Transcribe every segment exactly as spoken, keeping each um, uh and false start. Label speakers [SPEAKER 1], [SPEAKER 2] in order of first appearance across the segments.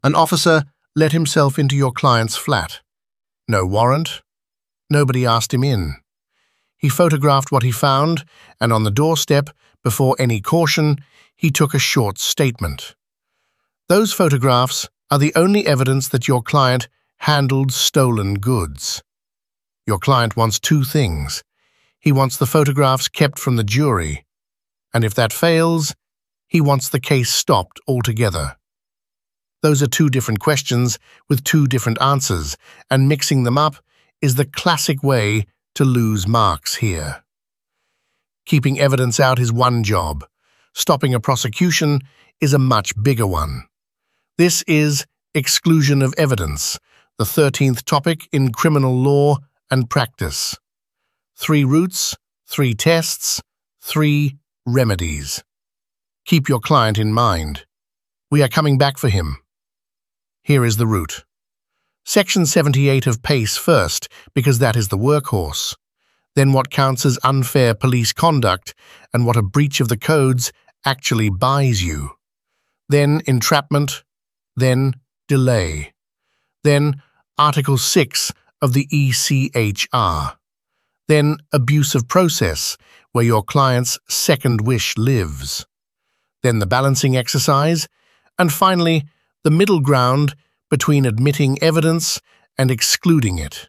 [SPEAKER 1] An officer let himself into your client's flat. No warrant. Nobody asked him in. He photographed what he found, and on the doorstep, before any caution, he took a short statement. Those photographs are the only evidence that your client handled stolen goods. Your client wants two things. He wants the photographs kept from the jury, and if that fails, he wants the case stopped altogether. Those are two different questions with two different answers, and mixing them up is the classic way to lose marks here. Keeping evidence out is one job. Stopping a prosecution is a much bigger one. This is exclusion of evidence, the thirteenth topic in criminal law and practice. Three routes, three tests, three remedies. Keep your client in mind. We are coming back for him. Here is the route. Section seventy-eight of PACE first, because that is the workhorse. Then what counts as unfair police conduct and what a breach of the codes actually buys you. Then entrapment, then delay. Then Article six of the E C H R. Then abuse of process, where your client's second wish lives. Then the balancing exercise, and finally, the middle ground between admitting evidence and excluding it.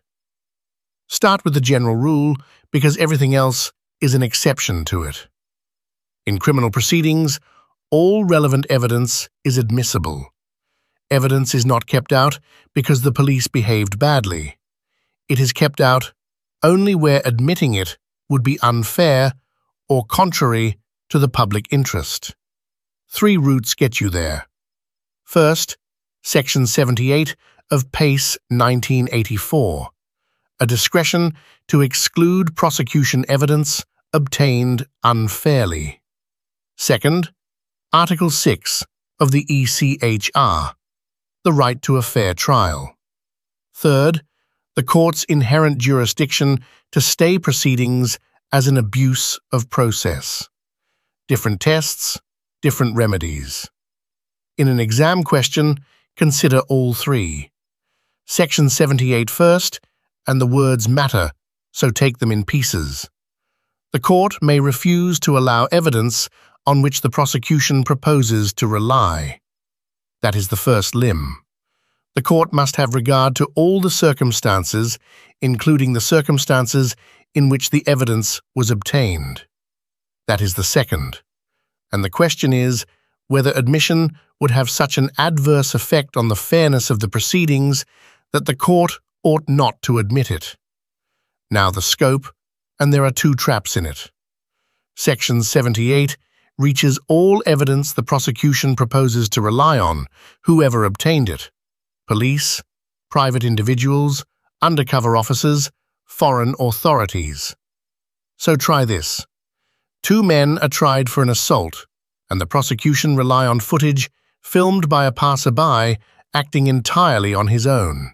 [SPEAKER 1] Start with the general rule because everything else is an exception to it. In criminal proceedings, all relevant evidence is admissible. Evidence is not kept out because the police behaved badly. It is kept out only where admitting it would be unfair or contrary to the public interest. Three routes get you there. First, Section seventy-eight of PACE nineteen eighty-four, a discretion to exclude prosecution evidence obtained unfairly. Second, Article six of the E C H R, the right to a fair trial. Third, the court's inherent jurisdiction to stay proceedings as an abuse of process. Different tests, different remedies. In an exam question, consider all three. Section seventy-eight first, and the words matter, so take them in pieces. The court may refuse to allow evidence on which the prosecution proposes to rely. That is the first limb. The court must have regard to all the circumstances, including the circumstances in which the evidence was obtained. That is the second. And the question is whether admission would have such an adverse effect on the fairness of the proceedings that the court ought not to admit it. Now the scope, and there are two traps in it. Section seventy-eight reaches all evidence the prosecution proposes to rely on, whoever obtained it. Police, private individuals, undercover officers, foreign authorities. So try this. Two men are tried for an assault, and the prosecution rely on footage filmed by a passerby acting entirely on his own.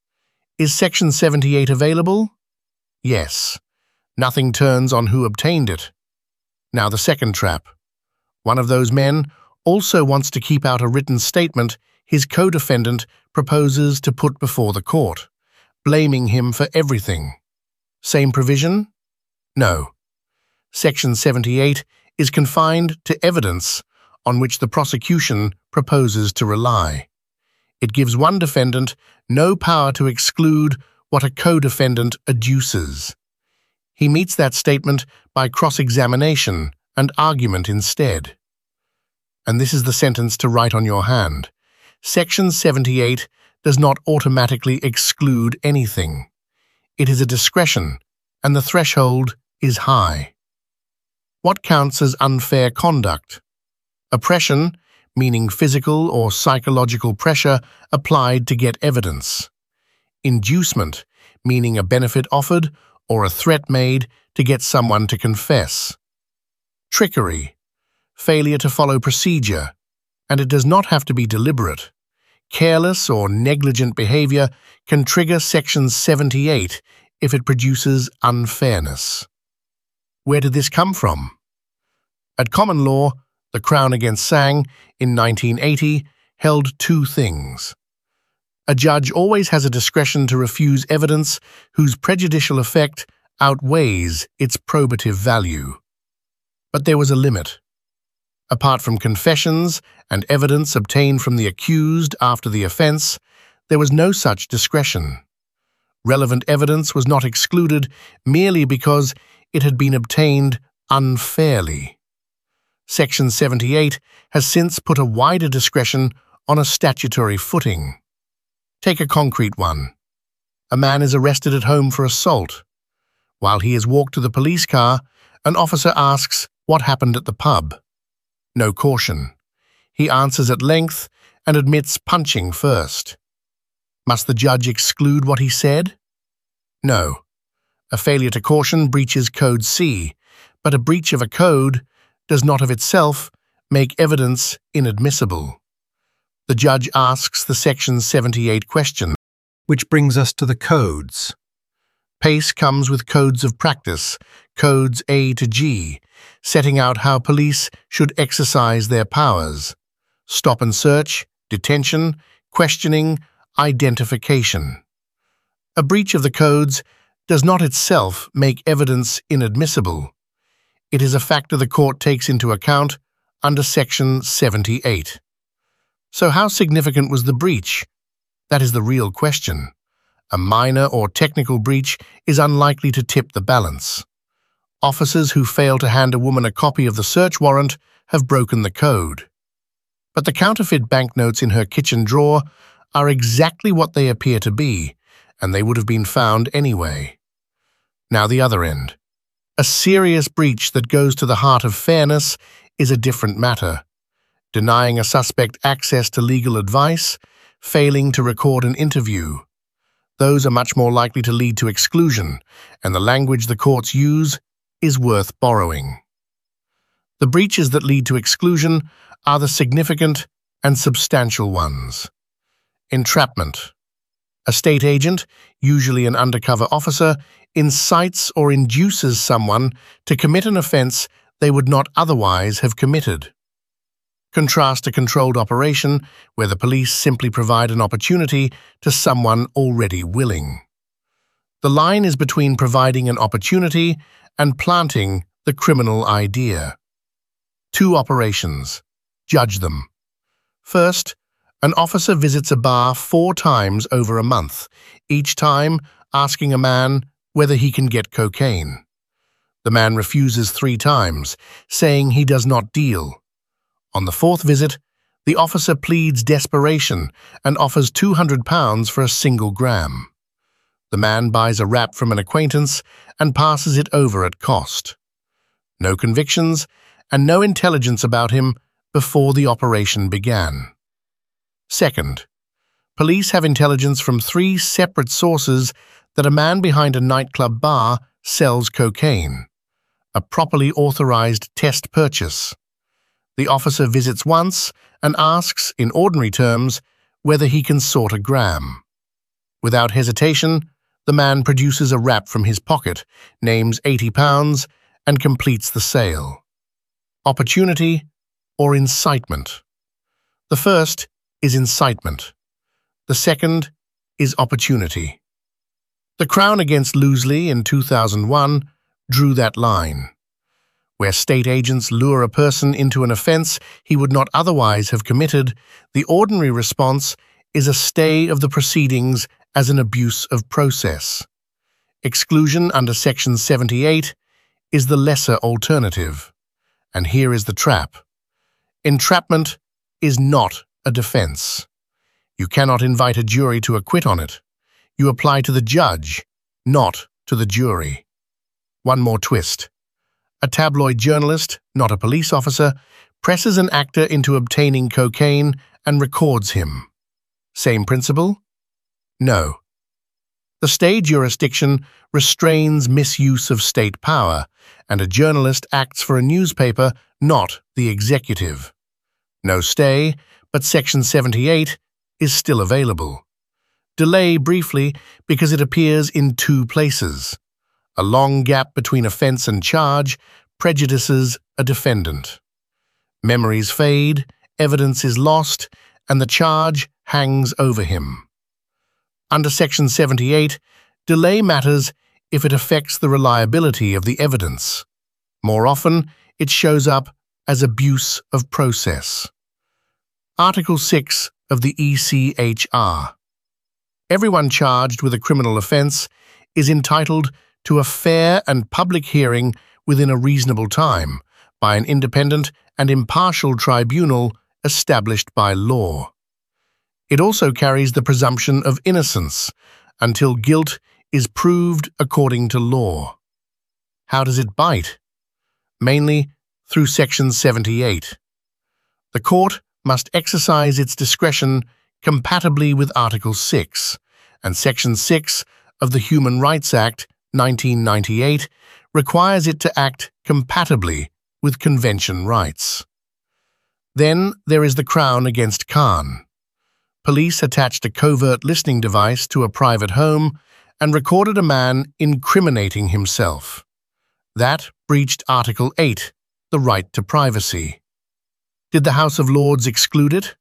[SPEAKER 1] Is Section seventy-eight available? Yes. Nothing turns on who obtained it. Now the second trap. One of those men also wants to keep out a written statement his co-defendant proposes to put before the court, blaming him for everything. Same provision? No. Section seventy-eight is confined to evidence on which the prosecution proposes to rely. It gives one defendant no power to exclude what a co-defendant adduces. He meets that statement by cross-examination and argument instead. And this is the sentence to write on your hand. Section seventy-eight does not automatically exclude anything. It is a discretion, and the threshold is high. What counts as unfair conduct? Oppression, meaning physical or psychological pressure applied to get evidence. Inducement, meaning a benefit offered or a threat made to get someone to confess. Trickery, failure to follow procedure, and it does not have to be deliberate. Careless or negligent behavior can trigger Section seventy-eight if it produces unfairness. Where did this come from? At common law, the Crown against Sang in nineteen eighty held two things. A judge always has a discretion to refuse evidence whose prejudicial effect outweighs its probative value. But there was a limit. Apart from confessions and evidence obtained from the accused after the offense, there was no such discretion. Relevant evidence was not excluded merely because it had been obtained unfairly. Section seventy-eight has since put a wider discretion on a statutory footing. Take a concrete one. A man is arrested at home for assault. While he is walked to the police car, an officer asks what happened at the pub. No caution. He answers at length and admits punching first. Must the judge exclude what he said? No. A failure to caution breaches Code C, but a breach of a code does not of itself make evidence inadmissible. The judge asks the Section seventy-eight question.
[SPEAKER 2] Which brings us to the codes.
[SPEAKER 1] PACE comes with codes of practice, codes A to G, setting out how police should exercise their powers: stop and search, detention, questioning, identification. A breach of the codes does not itself make evidence inadmissible. It is a factor the court takes into account under Section seventy-eight. So how significant was the breach? That is the real question. A minor or technical breach is unlikely to tip the balance. Officers who fail to hand a woman a copy of the search warrant have broken the code. But the counterfeit banknotes in her kitchen drawer are exactly what they appear to be, and they would have been found anyway. Now the other end. A serious breach that goes to the heart of fairness is a different matter. Denying a suspect access to legal advice, failing to record an interview. Those are much more likely to lead to exclusion, and the language the courts use is worth borrowing. The breaches that lead to exclusion are the significant and substantial ones. Entrapment. A state agent, usually an undercover officer, incites or induces someone to commit an offense they would not otherwise have committed. Contrast a controlled operation where the police simply provide an opportunity to someone already willing. The line is between providing an opportunity and planting the criminal idea. Two operations. Judge them. First, an officer visits a bar four times over a month, each time asking a man whether he can get cocaine. The man refuses three times, saying he does not deal. On the fourth visit, the officer pleads desperation and offers two hundred pounds for a single gram. The man buys a wrap from an acquaintance and passes it over at cost. No convictions and no intelligence about him before the operation began. Second, police have intelligence from three separate sources that a man behind a nightclub bar sells cocaine, a properly authorized test purchase. The officer visits once and asks, in ordinary terms, whether he can sort a gram. Without hesitation, the man produces a wrap from his pocket, names eighty pounds, and completes the sale. Opportunity or incitement. The first is incitement. The second is opportunity. The Crown against Loseley in two thousand one drew that line. Where state agents lure a person into an offense he would not otherwise have committed, the ordinary response is a stay of the proceedings as an abuse of process. Exclusion under Section seventy-eight is the lesser alternative. And here is the trap. Entrapment is not a defense. You cannot invite a jury to acquit on it. You apply to the judge, not to the jury. One more twist. A tabloid journalist, not a police officer, presses an actor into obtaining cocaine and records him. Same principle? No. The state jurisdiction restrains misuse of state power, and a journalist acts for a newspaper, not the executive. No stay, but Section seventy-eight is still available. Delay briefly because it appears in two places. A long gap between offense and charge prejudices a defendant. Memories fade, evidence is lost, and the charge hangs over him. Under Section seventy-eight, delay matters if it affects the reliability of the evidence. More often, it shows up as abuse of process. Article six of the E C H R. Everyone charged with a criminal offence is entitled to a fair and public hearing within a reasonable time by an independent and impartial tribunal established by law. It also carries the presumption of innocence until guilt is proved according to law. How does it bite? Mainly through Section seventy-eight. The court must exercise its discretion compatibly with Article six, and Section six of the Human Rights Act nineteen ninety-eight requires it to act compatibly with Convention rights. Then there is the Crown against Khan. Police attached a covert listening device to a private home and recorded a man incriminating himself. That breached Article eight, the right to privacy. Did the House of Lords exclude it?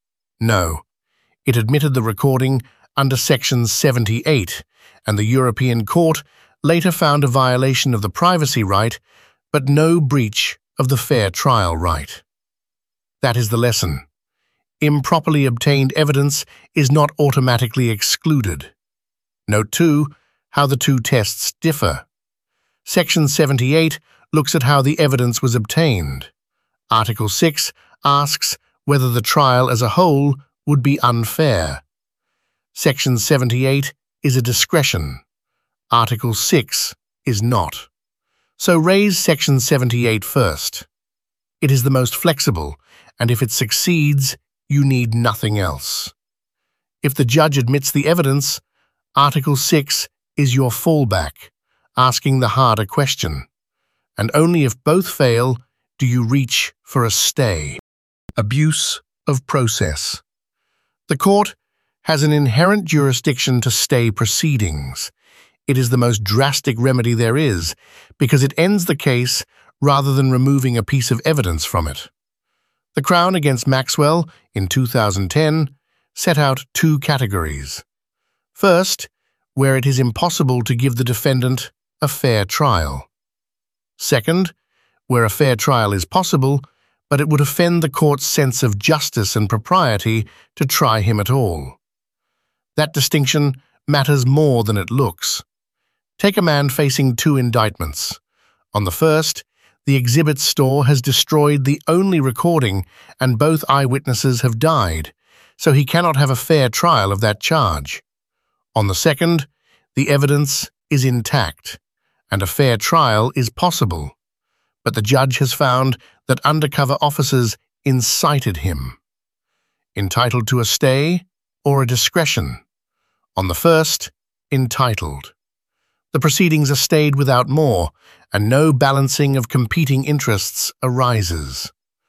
[SPEAKER 1] No. It admitted the recording under Section seventy-eight, and the European Court later found a violation of the privacy right, but no breach of the fair trial right. That is the lesson. Improperly obtained evidence is not automatically excluded. Note two, how the two tests differ. Section seventy-eight looks at how the evidence was obtained. Article six asks whether the trial as a whole would be unfair. Section seventy-eight is a discretion. Article six is not. So raise Section seventy-eight first. It is the most flexible, and if it succeeds, you need nothing else. If the judge admits the evidence, Article six is your fallback, asking the harder question. And only if both fail do you reach for a stay. Abuse of process. The court has an inherent jurisdiction to stay proceedings. It is the most drastic remedy there is, because it ends the case rather than removing a piece of evidence from it. The Crown against Maxwell, in two thousand ten, set out two categories. First, where it is impossible to give the defendant a fair trial. Second, where a fair trial is possible, but it would offend the court's sense of justice and propriety to try him at all. That distinction matters more than it looks. Take a man facing two indictments. On the first, the exhibit store has destroyed the only recording and both eyewitnesses have died, so he cannot have a fair trial of that charge. On the second, the evidence is intact, and a fair trial is possible, but the judge has found that undercover officers incited him. Entitled to a stay or a discretion? On the first, entitled. The proceedings are stayed without more, and no balancing of competing interests arises.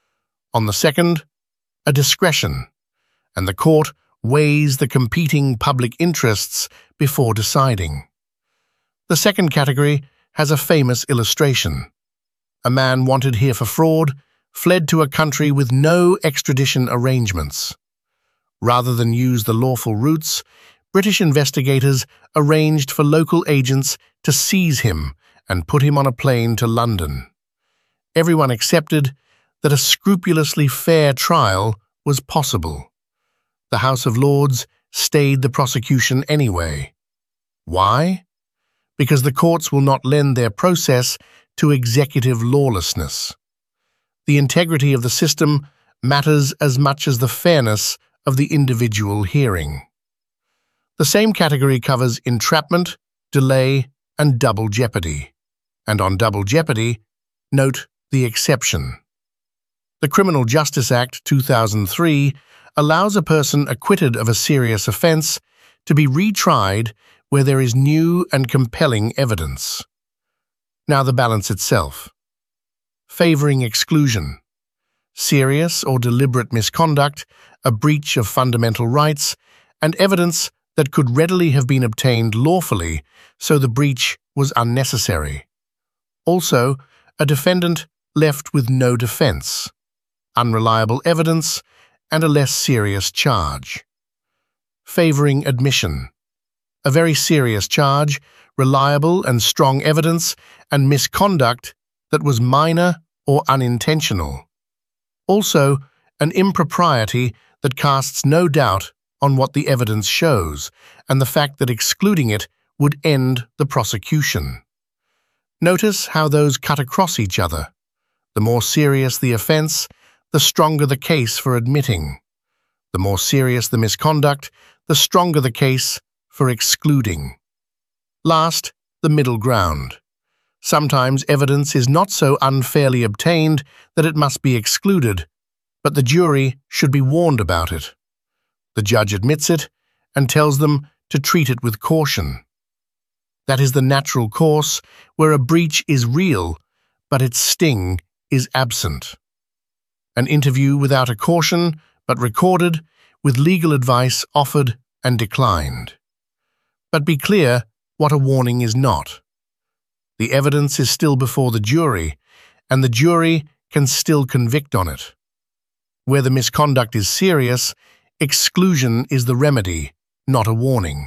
[SPEAKER 1] On the second, a discretion, and the court weighs the competing public interests before deciding. The second category has a famous illustration. A man wanted here for fraud fled to a country with no extradition arrangements. Rather than use the lawful routes, British investigators arranged for local agents to seize him and put him on a plane to London. Everyone accepted that a scrupulously fair trial was possible. The House of Lords stayed the prosecution anyway. Why? Because the courts will not lend their process to executive lawlessness. The integrity of the system matters as much as the fairness of the individual hearing. The same category covers entrapment, delay, and double jeopardy. And on double jeopardy, note the exception. The Criminal Justice Act two thousand three allows a person acquitted of a serious offence to be retried where there is new and compelling evidence. Now the balance itself. Favouring exclusion. Serious or deliberate misconduct, a breach of fundamental rights, and evidence that could readily have been obtained lawfully, so the breach was unnecessary. Also, a defendant left with no defence, unreliable evidence, and a less serious charge. Favoring admission. A very serious charge, reliable and strong evidence, and misconduct that was minor or unintentional. Also, an impropriety that casts no doubt on what the evidence shows, and the fact that excluding it would end the prosecution. Notice how those cut across each other. The more serious the offence, the stronger the case for admitting. The more serious the misconduct, the stronger the case for excluding. Last, the middle ground. Sometimes evidence is not so unfairly obtained that it must be excluded, but the jury should be warned about it. The judge admits it and tells them to treat it with caution. That is the natural course where a breach is real, but its sting is absent. An interview without a caution, but recorded, with legal advice offered and declined. But be clear what a warning is not. The evidence is still before the jury, and the jury can still convict on it. Where the misconduct is serious, exclusion is the remedy, not a warning.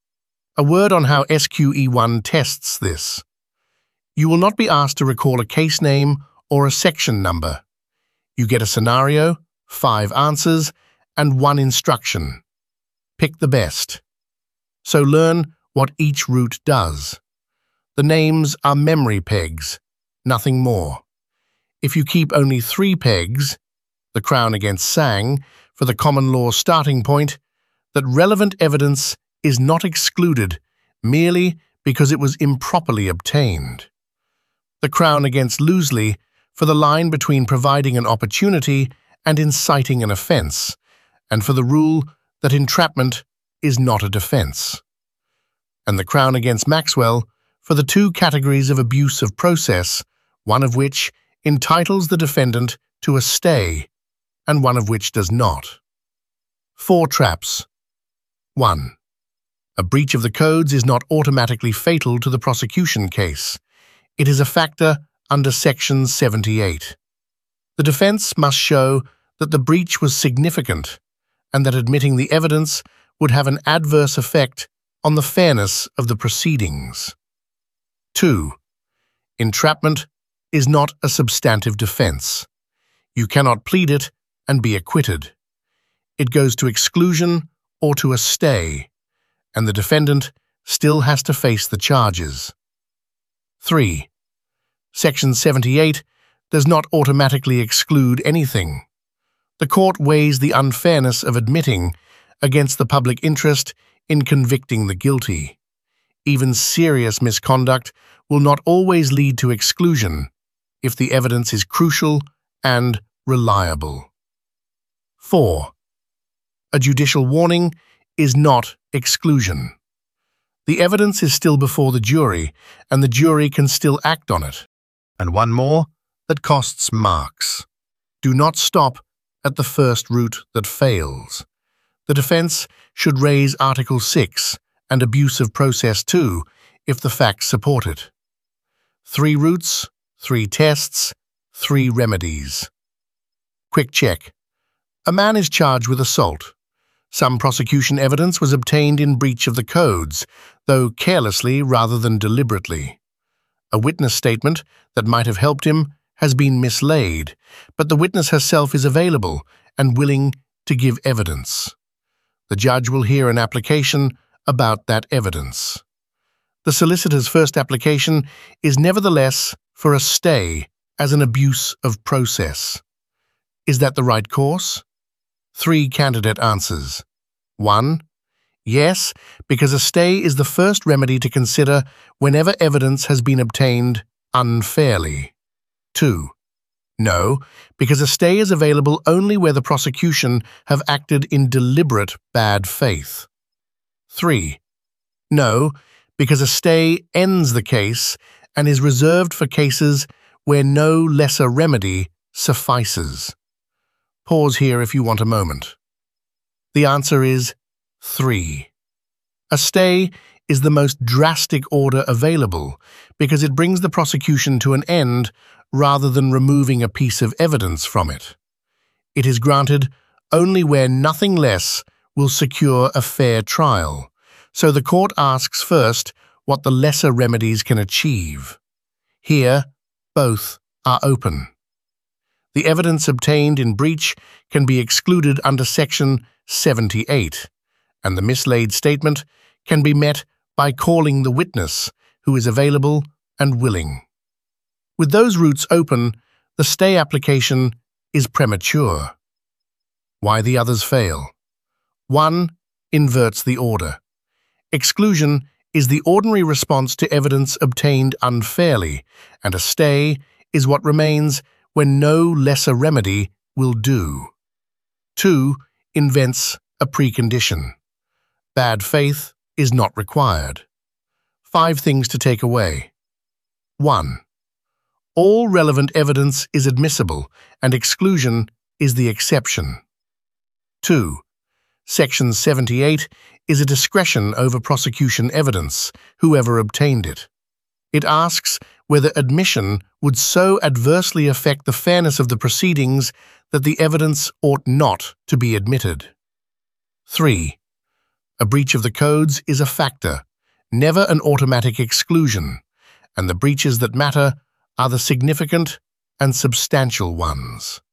[SPEAKER 1] A word on how S Q E one tests this. You will not be asked to recall a case name or a section number. You get a scenario, five answers, and one instruction. Pick the best. So learn what each route does. The names are memory pegs, nothing more. If you keep only three pegs, the Crown against Sang, for the common law starting point, that relevant evidence is not excluded merely because it was improperly obtained. The Crown against Loosely, for the line between providing an opportunity and inciting an offence, and for the rule that entrapment is not a defence. And the Crown against Maxwell, for the two categories of abuse of process, one of which entitles the defendant to a stay, and one of which does not. Four traps. one. A breach of the codes is not automatically fatal to the prosecution case. It is a factor under Section seventy-eight. The defence must show that the breach was significant and that admitting the evidence would have an adverse effect on the fairness of the proceedings. two. Entrapment is not a substantive defence. You cannot plead it and be acquitted. It goes to exclusion or to a stay, and the defendant still has to face the charges. three. Section seventy-eight does not automatically exclude anything. The court weighs the unfairness of admitting against the public interest in convicting the guilty. Even serious misconduct will not always lead to exclusion if the evidence is crucial and reliable. four. A judicial warning is not exclusion. The evidence is still before the jury, and the jury can still act on it. And one more that costs marks. Do not stop at the first route that fails. The defence should raise Article six and abuse of process two if the facts support it. Three routes, three tests, three remedies. Quick check. A man is charged with assault. Some prosecution evidence was obtained in breach of the codes, though carelessly rather than deliberately. A witness statement that might have helped him has been mislaid, but the witness herself is available and willing to give evidence. The judge will hear an application about that evidence. The solicitor's first application is nevertheless for a stay as an abuse of process. Is that the right course? Three candidate answers. one. Yes, because a stay is the first remedy to consider whenever evidence has been obtained unfairly. two. No, because a stay is available only where the prosecution have acted in deliberate bad faith. three. No, because a stay ends the case and is reserved for cases where no lesser remedy suffices. Pause here if you want a moment. The answer is three. A stay is the most drastic order available because it brings the prosecution to an end rather than removing a piece of evidence from it. It is granted only where nothing less will secure a fair trial. So the court asks first what the lesser remedies can achieve. Here, both are open. The evidence obtained in breach can be excluded under Section seventy-eight, and the mislaid statement can be met by calling the witness who is available and willing. With those routes open, the stay application is premature. Why the others fail? One inverts the order. Exclusion is the ordinary response to evidence obtained unfairly, and a stay is what remains when no lesser remedy will do. Two invents a precondition. Bad faith is not required. Five things to take away. One. All relevant evidence is admissible, and exclusion is the exception. Two. Section seventy-eight is a discretion over prosecution evidence, whoever obtained it. It asks whether admission would so adversely affect the fairness of the proceedings that the evidence ought not to be admitted. Three. A breach of the codes is a factor, never an automatic exclusion, and the breaches that matter are the significant and substantial ones.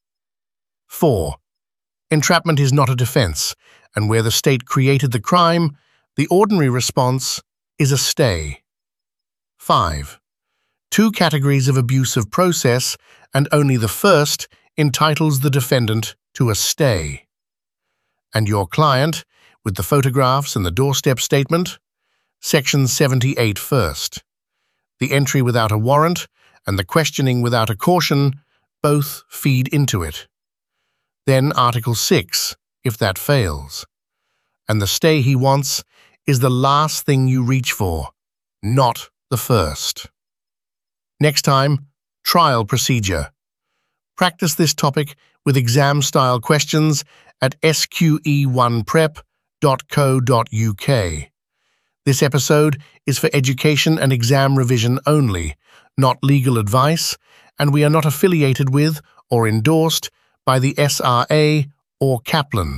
[SPEAKER 1] Four. Entrapment is not a defense, and where the state created the crime, the ordinary response is a stay. Five. Two categories of abuse of process, and only the first entitles the defendant to a stay. And your client, with the photographs and the doorstep statement, Section seventy-eight first. The entry without a warrant and the questioning without a caution both feed into it. Then Article six, if that fails. And the stay he wants is the last thing you reach for, not the first. Next time, trial procedure. Practice this topic with exam-style questions at S Q E one prep dot co dot U K. This episode is for education and exam revision only, not legal advice, and we are not affiliated with or endorsed by the S R A or Kaplan.